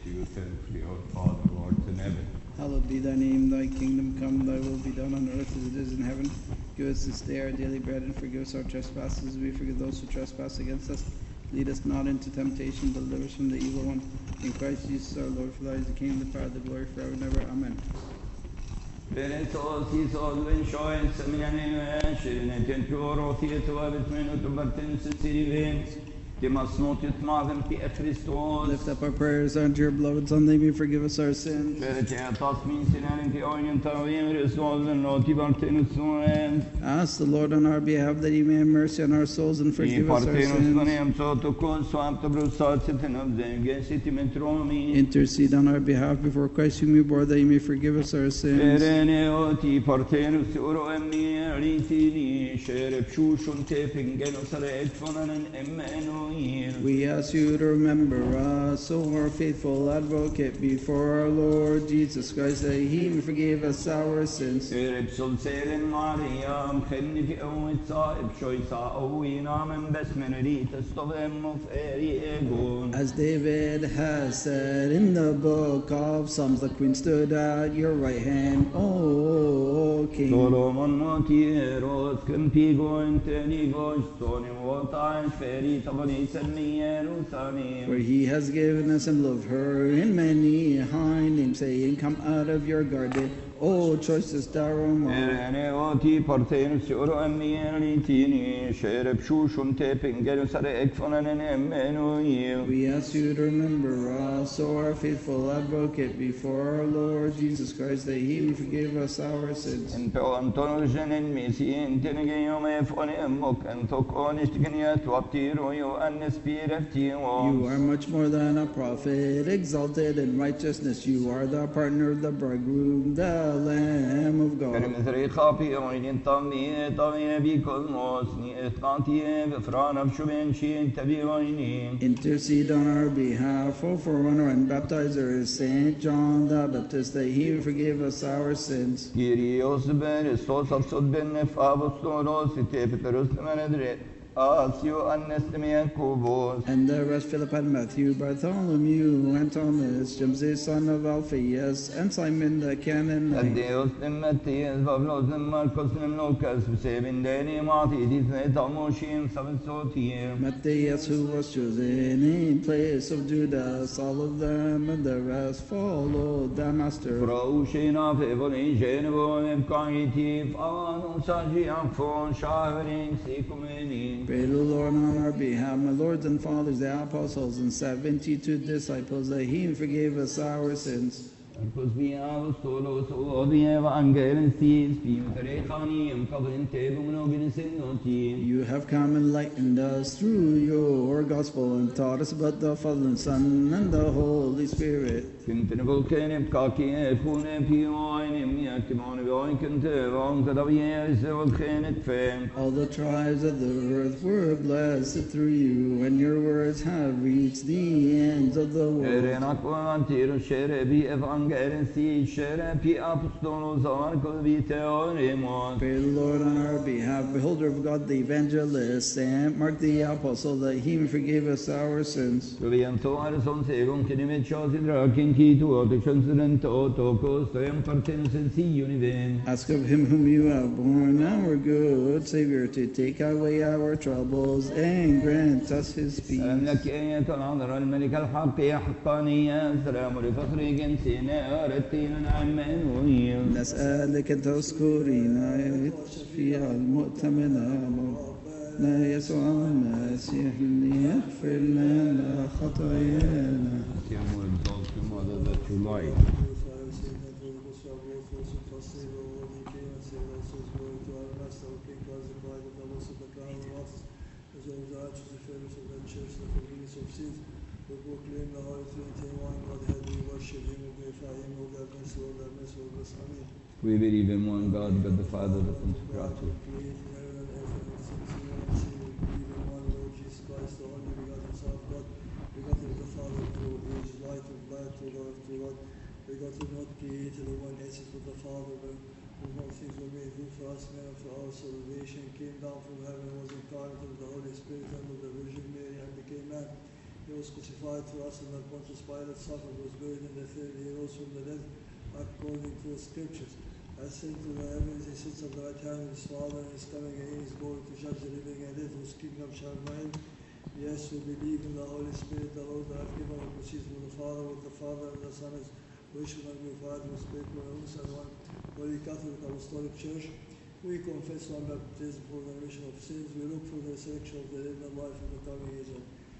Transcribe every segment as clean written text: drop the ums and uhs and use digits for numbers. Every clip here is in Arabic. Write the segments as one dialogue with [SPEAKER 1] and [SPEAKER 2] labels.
[SPEAKER 1] to you thankfully, our Father who art in heaven.
[SPEAKER 2] Hallowed be thy name, thy kingdom come, thy will be done on earth as it is in heaven. Give us this day our daily bread, and forgive us our trespasses as we forgive those who trespass against us. Lead us not into temptation, but deliver us from the evil one. In Christ Jesus our Lord, for thine is the kingdom, the power, the glory, forever and ever. Amen.
[SPEAKER 3] Benedictus Isus Vinchoens Seminane Shirinetin Puro Theater Abitmenu to Bartens Siriven Timas Notit Maven Pia Christos
[SPEAKER 2] Lift up our prayers unto your beloved Son, that he may forgive us our sins.
[SPEAKER 3] Veritatas min Sinanin Pioin Tavim Resol and Noti Bartenus Noen
[SPEAKER 2] Ask the Lord on our behalf that he may have mercy on our souls and forgive us our
[SPEAKER 3] Partenus
[SPEAKER 2] sins.
[SPEAKER 3] Nonem Sotokon Swamta Brusatin of them Gensitimetromi
[SPEAKER 2] Intercede on our behalf before Christ whom you bore, that he may forgive us our sins.
[SPEAKER 3] Vereneoti Partenus Uro Emni Ritini Sherep Shushun Teping Genosare Etfonan Emmanuel.
[SPEAKER 2] We ask you to remember us, O our faithful advocate, before our Lord Jesus Christ, that he may forgive us our sins.
[SPEAKER 3] Eripsul Seren Mariam, Kenni fi Owitsa, Ipshoisa, Owinam, Besmeneritas, Stovem of Eriegon.
[SPEAKER 2] As David has said in the book of Psalms, the queen stood at your right hand, O King.
[SPEAKER 3] Solomon Motieros, Kempigo, Intenigo, Stoni, Wotai, Feri, Tabani, Jerusalem.
[SPEAKER 2] For he has given us and loved her in many high names, saying, come out of your garden, O choicest Darama.
[SPEAKER 3] Ereneoti Partenus Uro Emmianitini, Sherep Shushun Teping, Gerusare Ekfonan and Emmanuel.
[SPEAKER 2] We ask you to remember us, O our faithful advocate, before our Lord Jesus Christ, that he may forgive us our sins.
[SPEAKER 3] En Peo Antonurgen en Messin, Tenegayom Efone Emok, and Tokonistiganiat, Waptiro, you and Spiritio.
[SPEAKER 2] You are much more than a prophet, exalted in righteousness. You are the partner of the bridegroom, the Lamb of God.
[SPEAKER 3] Perimetri Happy, Oin Tami, Tami, Bicosmos, Etnati, Fran of Shubenchi, Tabioini.
[SPEAKER 2] Intercede on our behalf, O forerunner and baptizer, Saint John the Baptist, that he will forgive us our sins.
[SPEAKER 3] Kyrios Ben, Sos of Sodben, Favostoros, Tepeterus, Manadre. Asio Anestemian Kubos.
[SPEAKER 2] And the rest, Philip and Matthew, Bartholomew, and Thomas, James the son of Alphaeus, and Simon the Canaanite.
[SPEAKER 3] Deus and Matthias, Pavlos and Marcos and Lucas, Saving Danny Marty, Disney, Tamoshim, Seven Sotir.
[SPEAKER 2] Matthias, who was chosen in place of Judas, all of them and the rest followed the Master.
[SPEAKER 3] Froshina, Fevoli, Genovo, and Cognitive, Anon Sajian, Fon, Shivering, Sikumeni.
[SPEAKER 2] Pray the Lord on our behalf, my lords and fathers, the apostles, and 72 disciples, that he forgave us our sins.
[SPEAKER 3] Because we are todos the evangelists,
[SPEAKER 2] You have come and enlightened us through your gospel and taught us about the Father and Son and the Holy Spirit. All the tribes of the earth were blessed through you, and your words have reached the ends of the world. Pray the Lord on our behalf, beholder of God the evangelist, and Mark the apostle, that he may forgive us our sins. Ask of him whom you have borne, our good Savior, to take away our troubles and grant us his peace. نسألك أن تذكرنا في المؤتمنة مولانا يسوع المسيح ليغفر لنا خطايانا.
[SPEAKER 4] We proclaim the Holy Trinity in one Godhead, we worship him, we glorify him, O God, mercy, O God, mercy, O God, amen.
[SPEAKER 3] We believe in one God, God the Father, the Pantocrator.
[SPEAKER 4] Created heaven and earth and the things seen and unseen. We believe in one Lord Jesus Christ, the only begotten Son of God, begotten of the Father, through age, light of light, through God of true God, begotten, not created, of one essence with the Father, but whom all things were made, who for us men and for our salvation came down from heaven, was incarnate of the Holy Spirit and of the Virgin Mary, and became man. He was crucified for us, and that Pontius Pilate suffered, was buried, and the third day he rose from the dead, according to the scriptures. Ascend to the heavens, he sits at the right hand of his Father, and is coming again, is going to judge the living and dead, whose kingdom shall reign. Yes, we believe in the Holy Spirit, the Lord, that given and proceeds from the Father, and the Son is worship and glorified, who speak with us and one Holy Catholic Apostolic Church. We confess one baptism for the remission of sins. We look for the resurrection of the dead and life in the coming age.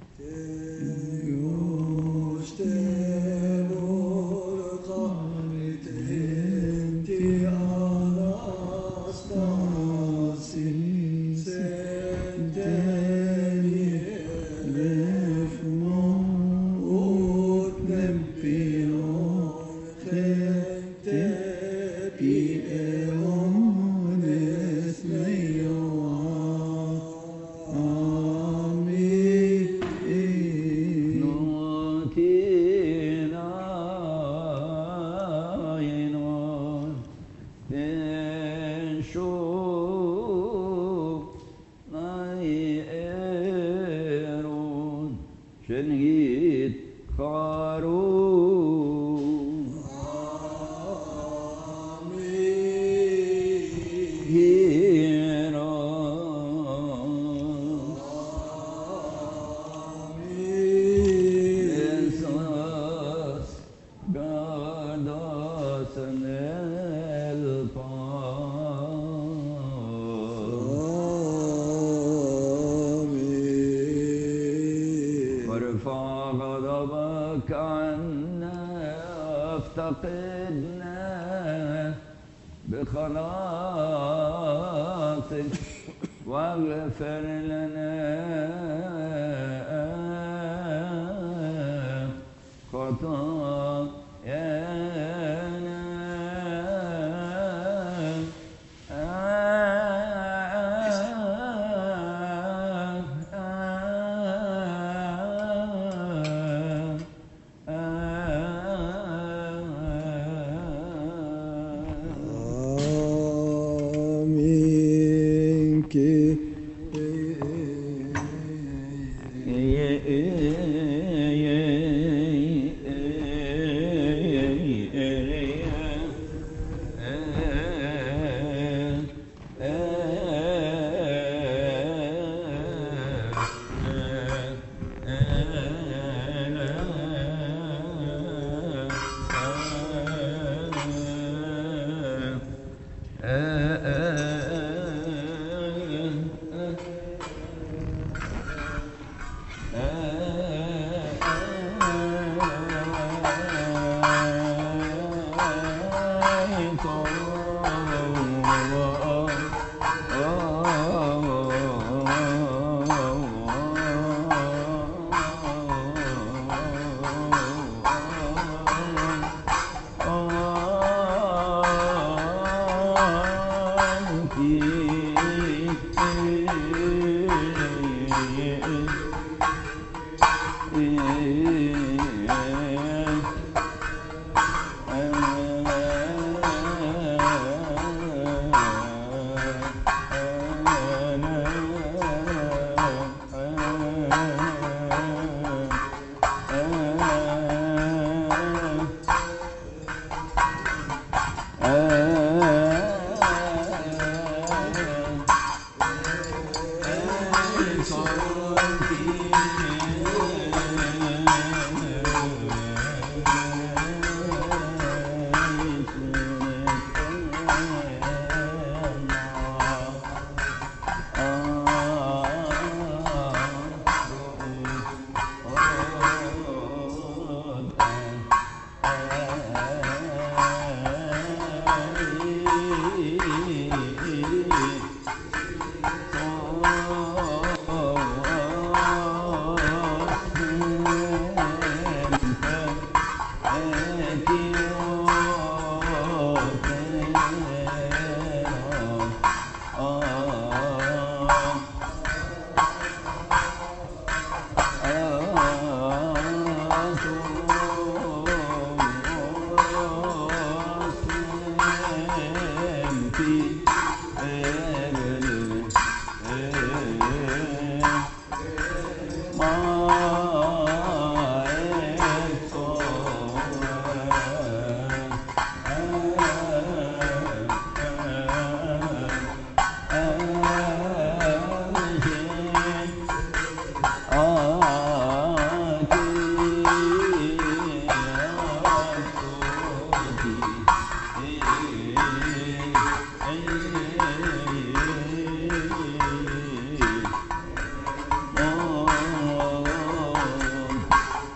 [SPEAKER 3] افتقدنا بخلاصك واغفر لنا خطايانا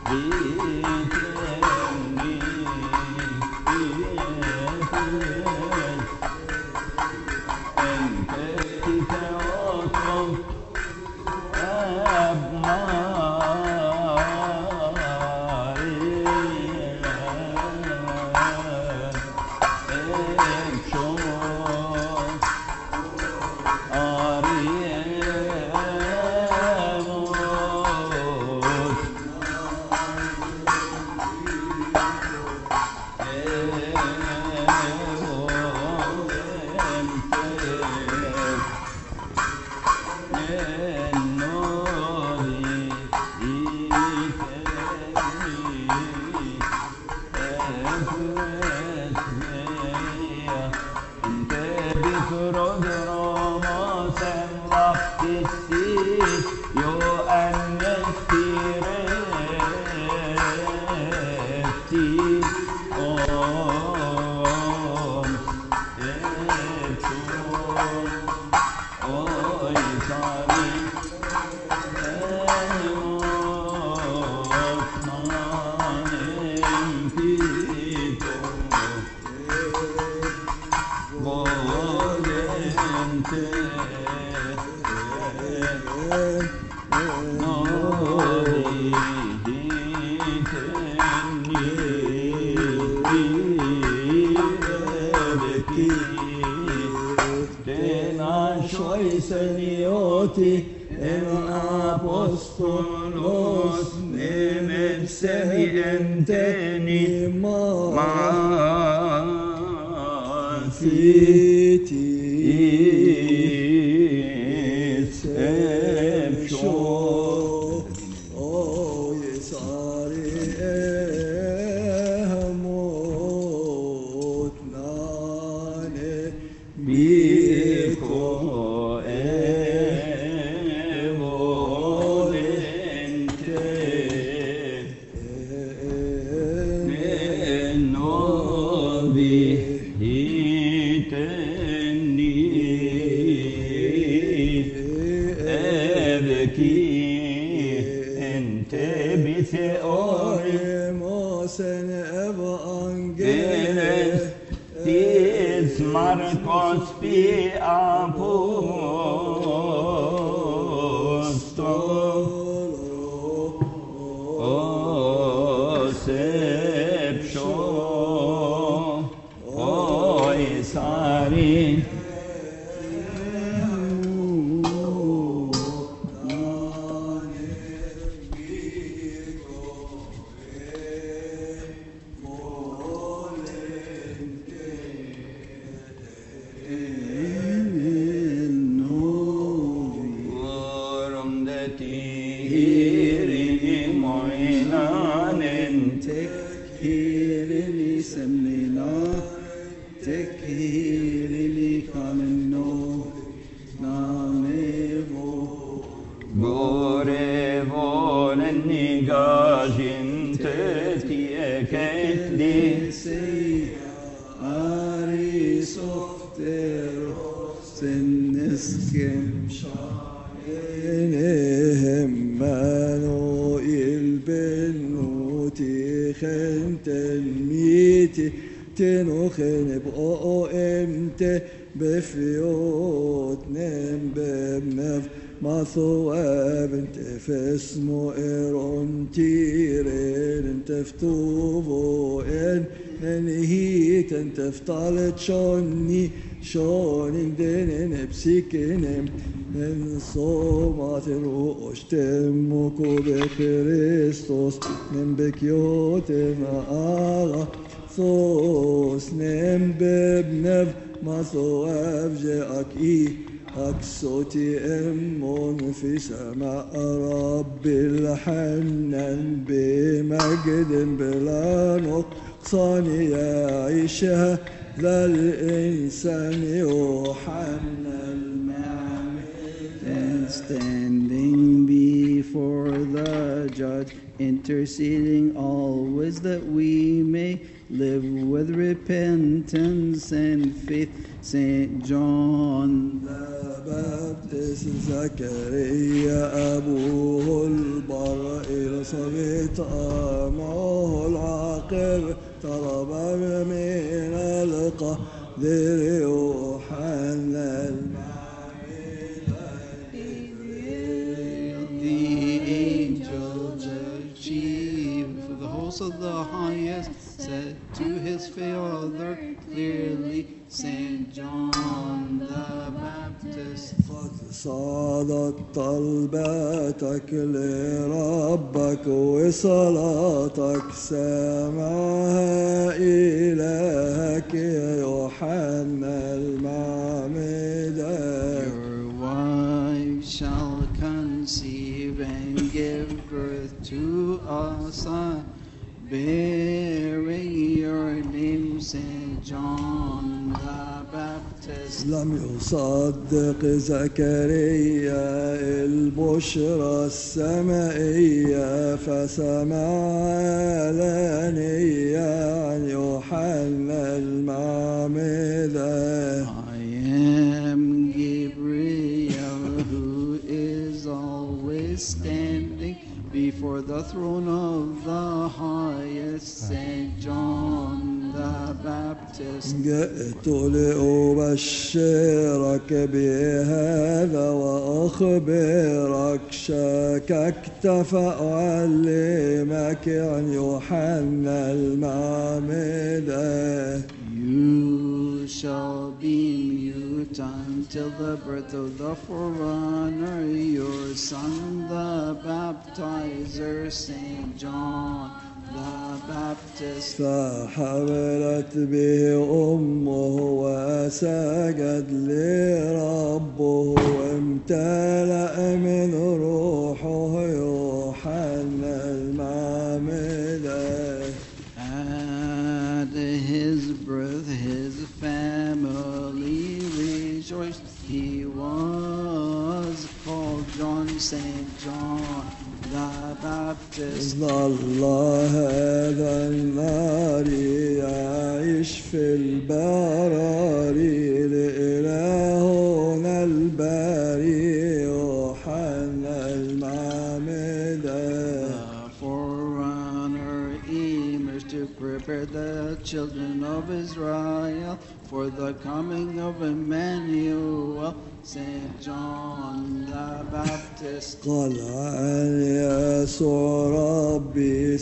[SPEAKER 4] صوتي أم في سماء رب الحنان بمجد بلا نقصان يعيشها ذا الإنسان يوحنا
[SPEAKER 2] and standing before the judge, interceding always that we may live with repentance and faith. St. John the
[SPEAKER 4] Baptist زكريا أبوه البر إلصبيت أمه العاقر طلب من القدر يوحنا
[SPEAKER 2] the angels achieve the host of the highest said to his father clearly, St. John the Baptist.
[SPEAKER 4] قد صادت طلباتك لربك وصلاتك سمعها إلهك يا يوحنا المعمدان.
[SPEAKER 2] Your wife shall conceive and give birth to a son, bearing your name, St. John the Baptist.
[SPEAKER 4] لم يصدق زكريا البشرى السمائية فسمع علانية عن يوحنا المعمدان.
[SPEAKER 2] I am Gabriel, who is always standing before the throne of the highest, St. John the Baptist.
[SPEAKER 4] جئت لأبشرك بهذا وأخبرك شككت فأعلمك عن يوحنا المعمدان.
[SPEAKER 2] You shall be mute until the birth of the forerunner, your son the baptizer, St. John the Baptist.
[SPEAKER 4] فحملت به أمه وسجد لربه وامتلأ من روحه يوحنا المعمدان.
[SPEAKER 2] At his birth, his family rejoiced. He was called John, St. John the Baptist.
[SPEAKER 4] ظل هذا النار يعيش في البراري لإلهنا الباري يوحنا المعمدان.
[SPEAKER 2] The forerunner emerged to prepare the children of Israel for the coming of Emmanuel, St. John the Baptist.
[SPEAKER 4] قال عن يسوع ربي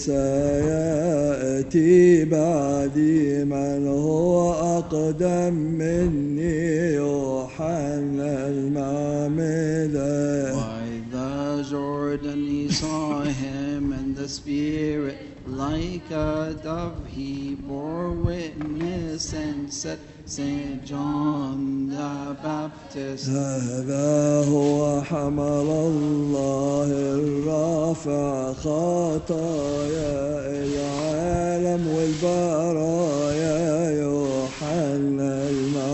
[SPEAKER 4] سيأتي بعدي من هو أقدم مني يوحنا المعمدان.
[SPEAKER 2] By the Jordan he saw him, and the Spirit like a dove he bore witness and said, St. John the Baptist.
[SPEAKER 4] هذا هو حمل الله الرافع خطايا العالم والبرايا يوحنا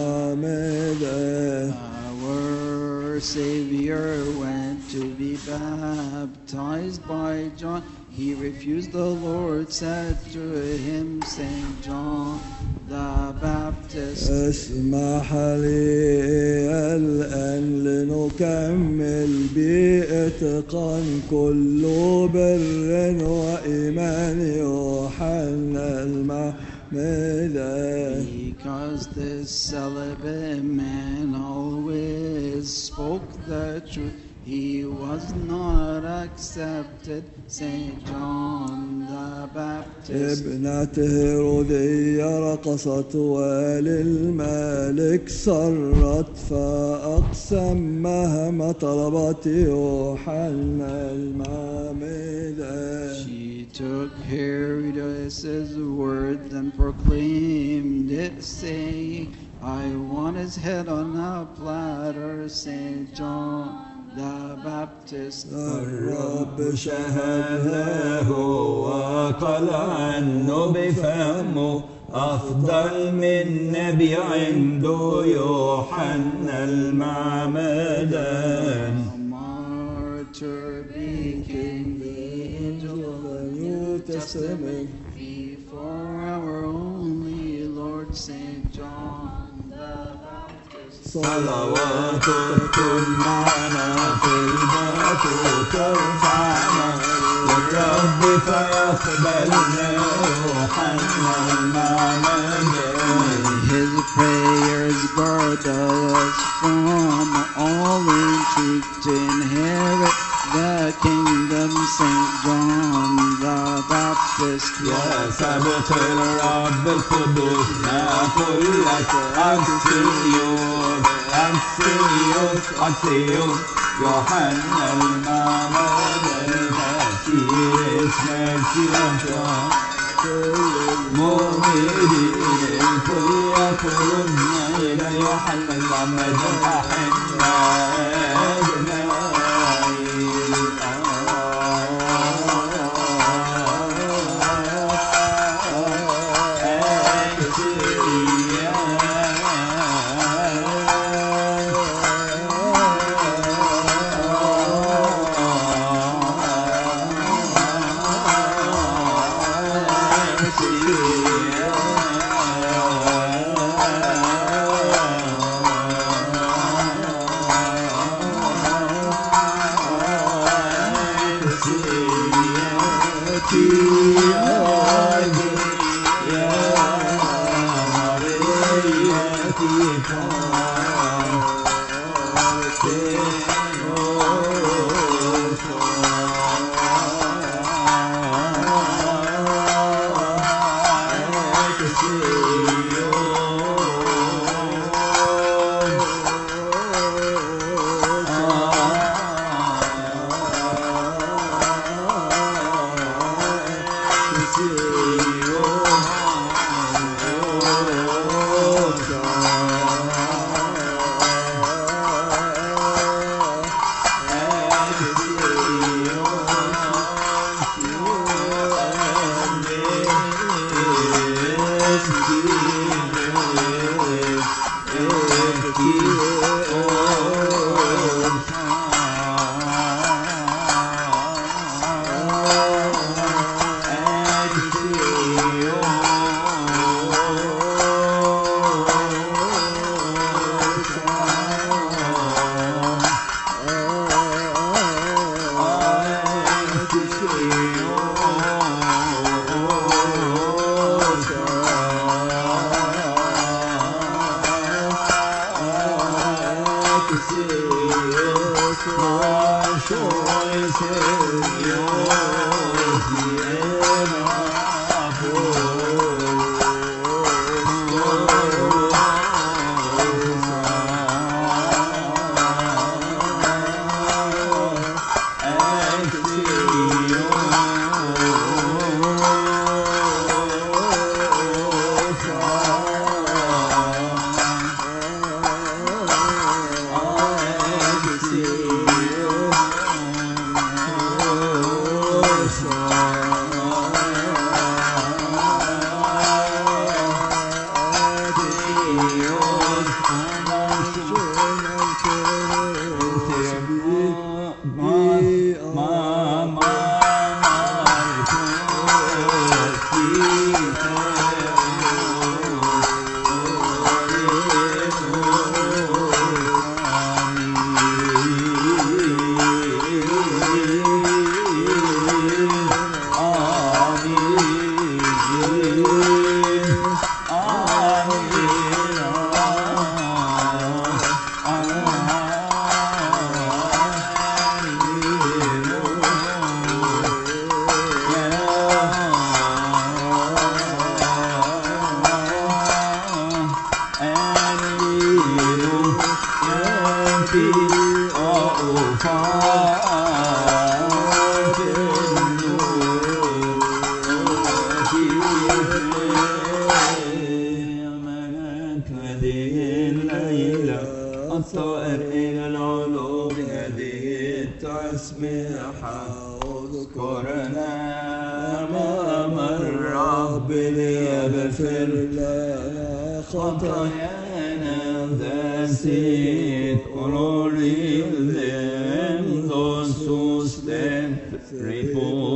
[SPEAKER 4] المعمدان.
[SPEAKER 2] Our Savior went to be baptized by John. He refused. The Lord said to him, St. John the Baptist.
[SPEAKER 4] اسمح لي الآن لنكمل بإتقان كل بر وإيمان يوحنا المعمدان.
[SPEAKER 2] Because this celibate man always spoke the truth, he was not accepted, St. John the Baptist.
[SPEAKER 4] ابنة هيرودية رقصت وللملك سرت فأقسم مهما طلبت يوحنا المعمدان.
[SPEAKER 2] She took Herodes's word and proclaimed it, saying, I want his head on a platter, St. John the Baptist.
[SPEAKER 3] الرب شهد له وقال عنه بفمه أفضل من نبي عنده يوحنا المعمدان.
[SPEAKER 2] A martyr became the angel of the New Testament before our own Lord St. John the Baptist.
[SPEAKER 3] صلواتكم معنا في البيت ترفعنا للرب فيقبلنا يوحنا المعمدان.
[SPEAKER 2] His prayers guard us from all intrigue to inherit the kingdom. St. John the Baptist.
[SPEAKER 3] يا سابق الرب القدوس نقول لك أكسيوس أكسيوس أكسيوس يوحنا المعمدان تأثير اسمك يسوع كل المؤمنين الكل يقولون إلى يوحنا المعمدان أحنا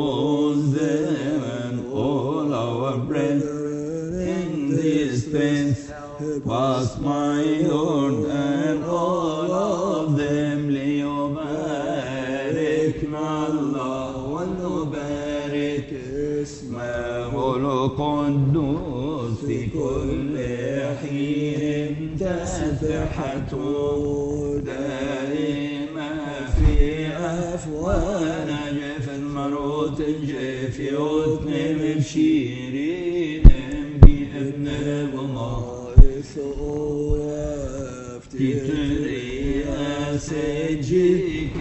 [SPEAKER 3] repose them and all our brethren in this place بارك اسمه القدوس في كل حين تسبحته دائما في أفوانا جف المروت جف يوتنم بشيرين بابن الله تتريا سجيك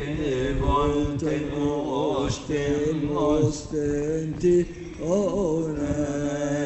[SPEAKER 3] بولتن أوشتن أستنتي أونا